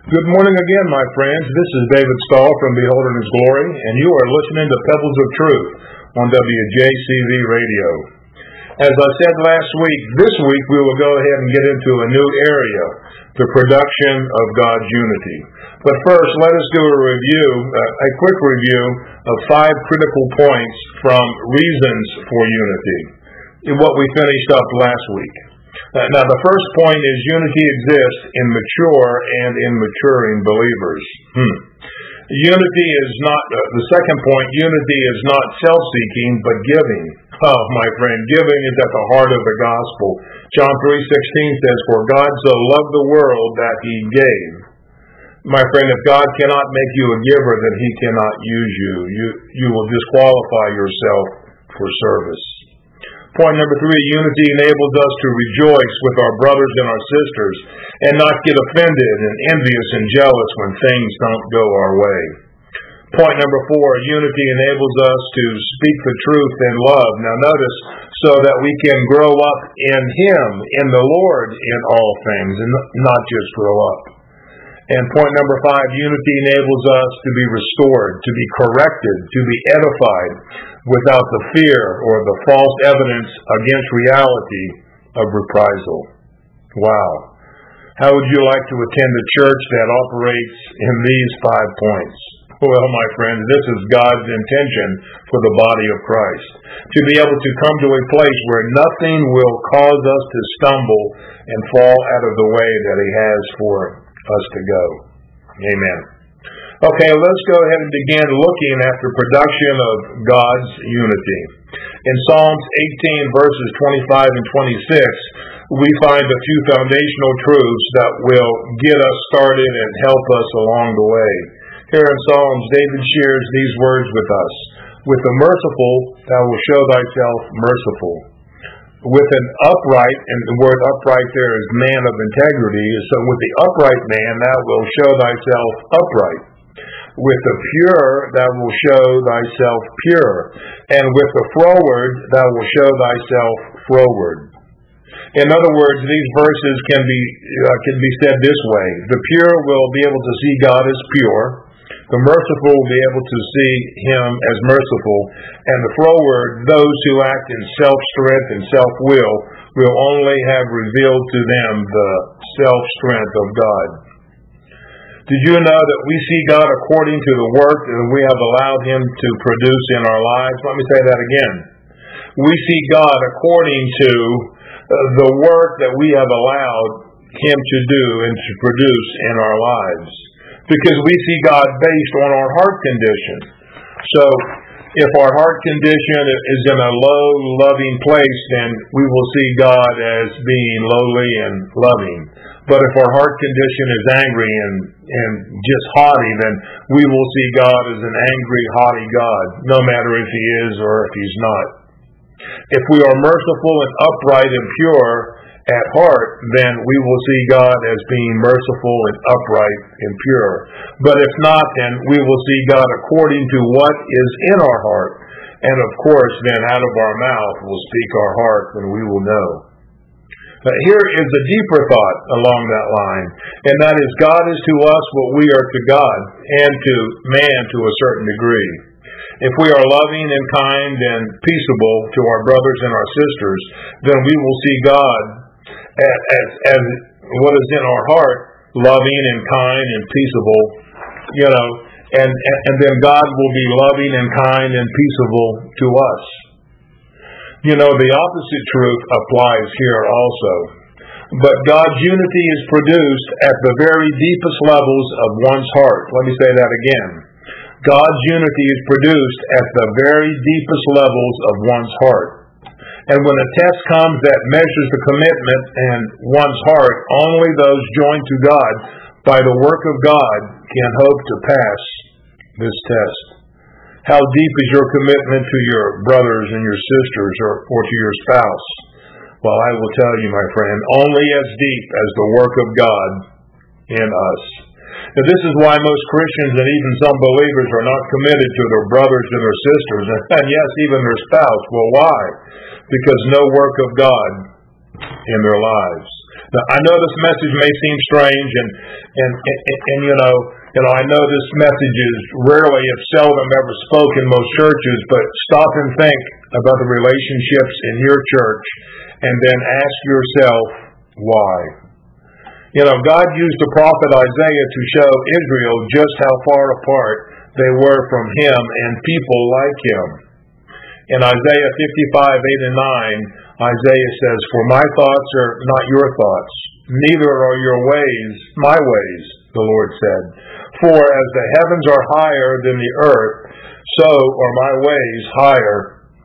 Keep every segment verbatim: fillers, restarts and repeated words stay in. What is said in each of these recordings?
Good morning again, my friends. This is David Stahl from Beholding His Glory, and you are listening to Pebbles of Truth on W J C V Radio. As I said last week, this week we will go ahead and get into a new area, the production of God's unity. But first, let us do a review, uh, a quick review of five critical points from Reasons for Unity, in what we finished up last week. Uh, now, the first point is unity exists in mature and in maturing believers. Hmm. Unity is not, uh, the second point, unity is not self-seeking, but giving. Oh, my friend, giving is at the heart of the gospel. John three sixteen says, "For God so loved the world that he gave." My friend, if God cannot make you a giver, then he cannot use you. You, you will disqualify yourself for service. Point number three, unity enables us to rejoice with our brothers and our sisters and not get offended and envious and jealous when things don't go our way. Point number four, unity enables us to speak the truth in love. Now notice, so that we can grow up in him, in the Lord, in all things, and not just grow up. And point number five, unity enables us to be restored, to be corrected, to be edified, without the fear or the false evidence against reality of reprisal. Wow. How would you like to attend a church that operates in these five points? Well, my friends, this is God's intention for the body of Christ. To be able to come to a place where nothing will cause us to stumble and fall out of the way that he has for us to go. Amen. Okay, let's go ahead and begin looking at the production of God's unity. In Psalms eighteen, verses twenty-five and twenty-six, we find a few foundational truths that will get us started and help us along the way. Here in Psalms, David shares these words with us. "With the merciful, thou wilt show thyself merciful. With an upright," and the word upright there is man of integrity, so with the upright man thou wilt show thyself upright. With the pure thou wilt show thyself pure, and with the froward thou wilt show thyself froward. In other words, these verses can be uh, can be said this way: the pure will be able to see God as pure, the merciful will be able to see him as merciful, and the froward, those who act in self-strength and self-will, will only have revealed to them the self-strength of God. Did you know that we see God according to the work that we have allowed him to produce in our lives? Let me say that again. We see God according to the work that we have allowed him to do and to produce in our lives. Because we see God based on our heart condition. So, if our heart condition is in a low, loving place, then we will see God as being lowly and loving. But if our heart condition is angry and, and just haughty, then we will see God as an angry, haughty God, no matter if he is or if he's not. If we are merciful and upright and pure at heart, then we will see God as being merciful and upright and pure. But if not, then we will see God according to what is in our heart. And of course, then out of our mouth will speak our heart, and we will know. But here is a deeper thought along that line, and that is God is to us what we are to God, and to man to a certain degree. If we are loving and kind and peaceable to our brothers and our sisters, then we will see God as, as, as what is in our heart, loving and kind and peaceable, you know, and, and, and then God will be loving and kind and peaceable to us. You know, the opposite truth applies here also. But God's unity is produced at the very deepest levels of one's heart. Let me say that again. God's unity is produced at the very deepest levels of one's heart. And when a test comes that measures the commitment in one's heart, only those joined to God by the work of God can hope to pass this test. How deep is your commitment to your brothers and your sisters or, or to your spouse? Well, I will tell you, my friend, only as deep as the work of God in us. Now, this is why most Christians and even some believers are not committed to their brothers and their sisters, and yes, even their spouse. Well, why? Because no work of God in their lives. Now, I know this message may seem strange, and and, and, and, and you know, you know, I know this message is rarely, if seldom, ever spoken in most churches. But stop and think about the relationships in your church, and then ask yourself why. You know, God used the prophet Isaiah to show Israel just how far apart they were from Him and people like Him. In Isaiah fifty-five, eight and nine, Isaiah says, "For my thoughts are not your thoughts, neither are your ways my ways, the Lord said. For as the heavens are higher than the earth, so are my ways higher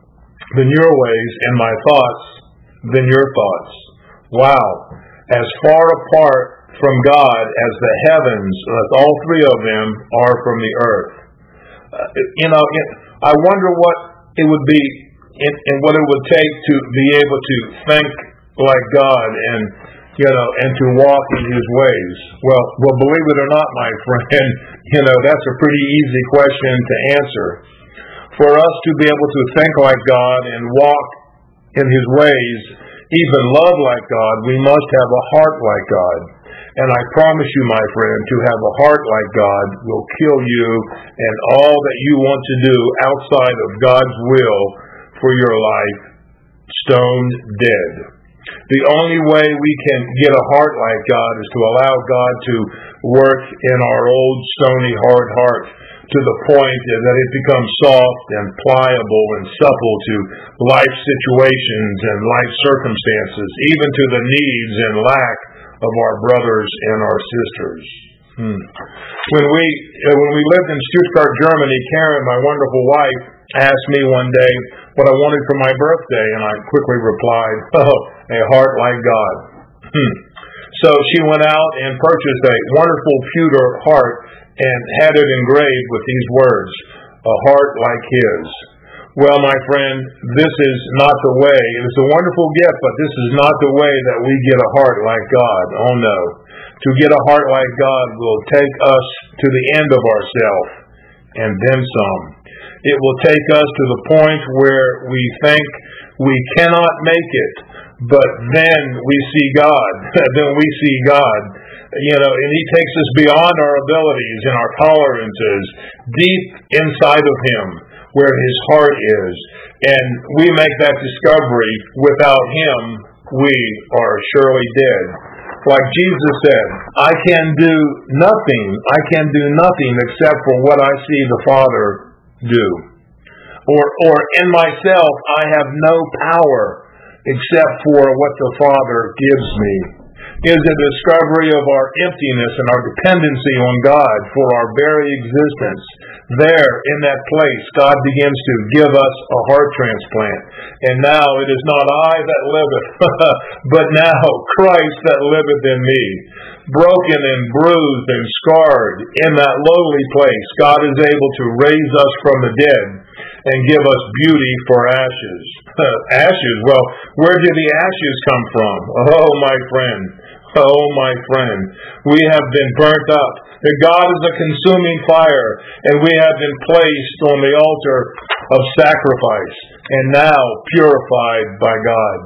than your ways, and my thoughts than your thoughts." Wow. As far apart from God as the heavens, as all three of them are from the earth. Uh, you know, I wonder what it would be and, and what it would take to be able to think like God and, you know, and to walk in His ways. Well, well, believe it or not, my friend, you know, that's a pretty easy question to answer. For us to be able to think like God and walk in His ways, even love like God, we must have a heart like God. And I promise you, my friend, to have a heart like God will kill you and all that you want to do outside of God's will for your life, stone dead. The only way we can get a heart like God is to allow God to work in our old stony hard heart to the point that it becomes soft and pliable and supple to life situations and life circumstances, even to the needs and lack of our brothers and our sisters. Hmm. When we uh, when we lived in Stuttgart, Germany, Karen, my wonderful wife, asked me one day what I wanted for my birthday, and I quickly replied, "Oh, a heart like God." Hmm. So she went out and purchased a wonderful pewter heart and had it engraved with these words, "A heart like His." Well, my friend, this is not the way. It is a wonderful gift, but this is not the way that we get a heart like God. Oh no. To get a heart like God will take us to the end of ourselves and then some. It will take us to the point where we think we cannot make it, but then we see God. Then we see God. You know, and He takes us beyond our abilities and our tolerances, deep inside of Him, where His heart is. And we make that discovery. Without Him, we are surely dead. Like Jesus said, I can do nothing, I can do nothing except for what I see the Father do. Or, or in myself, I have no power except for what the Father gives me. Is a discovery of our emptiness and our dependency on God for our very existence. There, in that place, God begins to give us a heart transplant. And now it is not I that liveth, but now Christ that liveth in me. Broken and bruised and scarred in that lowly place, God is able to raise us from the dead and give us beauty for ashes. Ashes? Well, where did the ashes come from? Oh, my friend. Oh, my friend. We have been burnt up. That God is a consuming fire, and we have been placed on the altar of sacrifice, and now purified by God.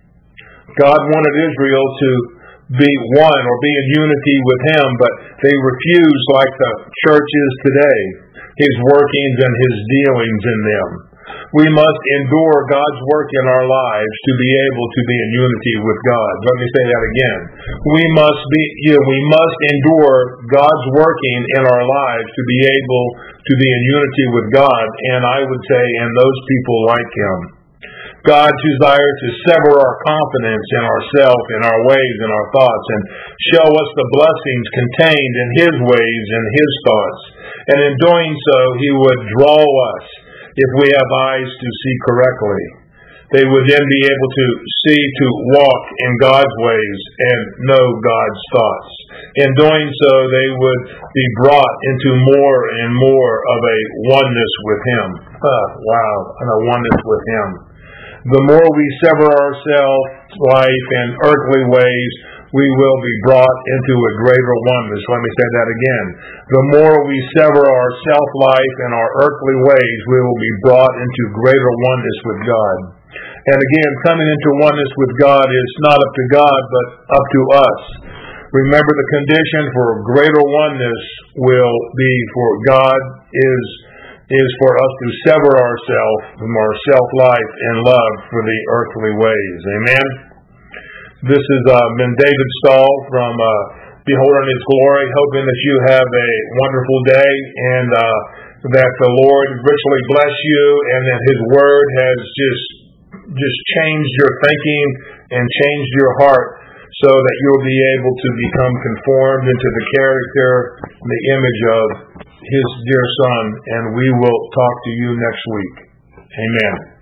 God wanted Israel to be one or be in unity with Him, but they refused, like the church is today, His workings and His dealings in them. We must endure God's work in our lives to be able to be in unity with God. Let me say that again. We must be, you know, we must endure God's working in our lives to be able to be in unity with God, and I would say in those people like Him. God's desire to sever our confidence in ourselves, in our ways, in our thoughts, and show us the blessings contained in His ways and His thoughts. And in doing so, He would draw us, if we have eyes to see correctly. They would then be able to see, to walk in God's ways and know God's thoughts. In doing so, they would be brought into more and more of a oneness with Him. Huh, wow, and a oneness with Him. The more we sever ourselves, life, and earthly ways, we will be brought into a greater oneness. Let me say that again. The more we sever our self-life and our earthly ways, we will be brought into greater oneness with God. And again, coming into oneness with God is not up to God, but up to us. Remember, the condition for greater oneness will be for God is is for us to sever ourselves from our self-life and love for the earthly ways. Amen? This has uh, been David Stahl from uh, Beholding His Glory, hoping that you have a wonderful day and uh, that the Lord richly bless you and that His Word has just just changed your thinking and changed your heart so that you'll be able to become conformed into the character and the image of His dear Son. And we will talk to you next week. Amen.